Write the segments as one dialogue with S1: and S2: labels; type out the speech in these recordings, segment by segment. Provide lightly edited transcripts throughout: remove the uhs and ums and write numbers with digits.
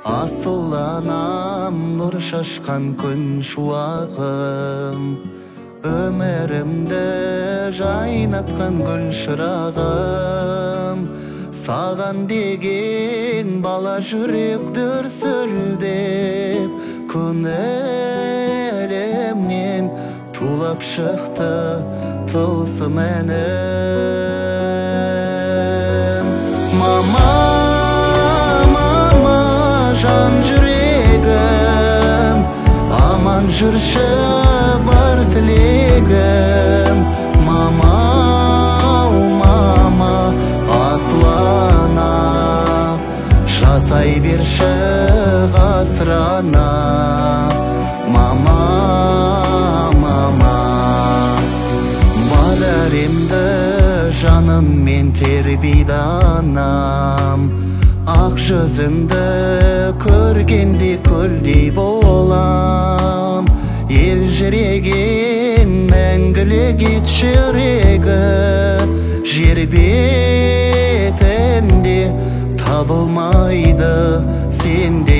S1: Asıl anam nur şaşkan gün şuağım, ömerimde jaynatkan gül şırağım. Sağan degen bala jürek dürsüldep, kun elemnen tulap şıktı tılsım enim. Mama, can yüreğim, aman жүрші бар тілегім. Мама, мама, аслана, жасай берші ғасырана. Мама, мама, бар әлемді жаным мен тербейданам. Ақ жүзіңді көргенде көлдей болам. Ел жүреген мәңгілік ет жүрегі, жер бетінде табылмайды сендей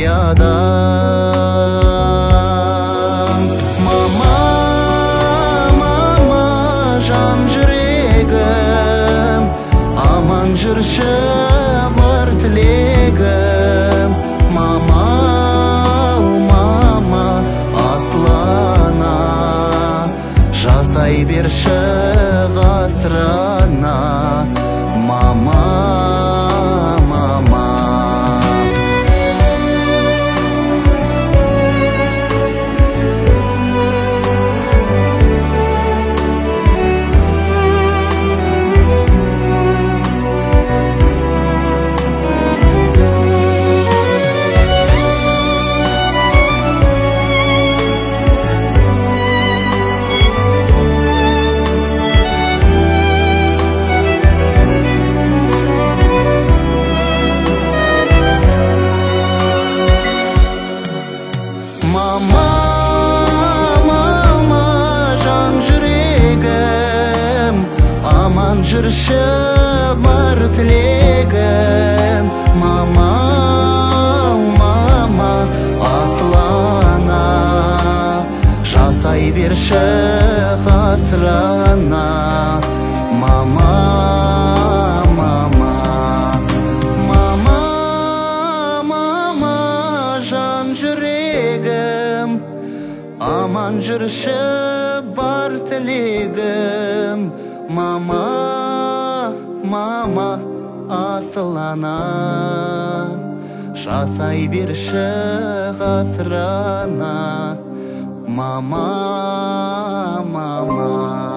S1: адам. Мама, мама, жан жүрегім, аман жүрші бар тілегім. Мама, мама, аслана, жасай берші ғасырана. Мама, мама. Mama, mama, can жүрегім, аман жүрші бар тілегім. Мама, мама, аслана, жасай берші ғасырана. Мама, мама, мама, мама, жан жүрегім, аман жүрші бар тілегім. Мама, мама, асылана, жасай берші ғасырана. Мама, мама.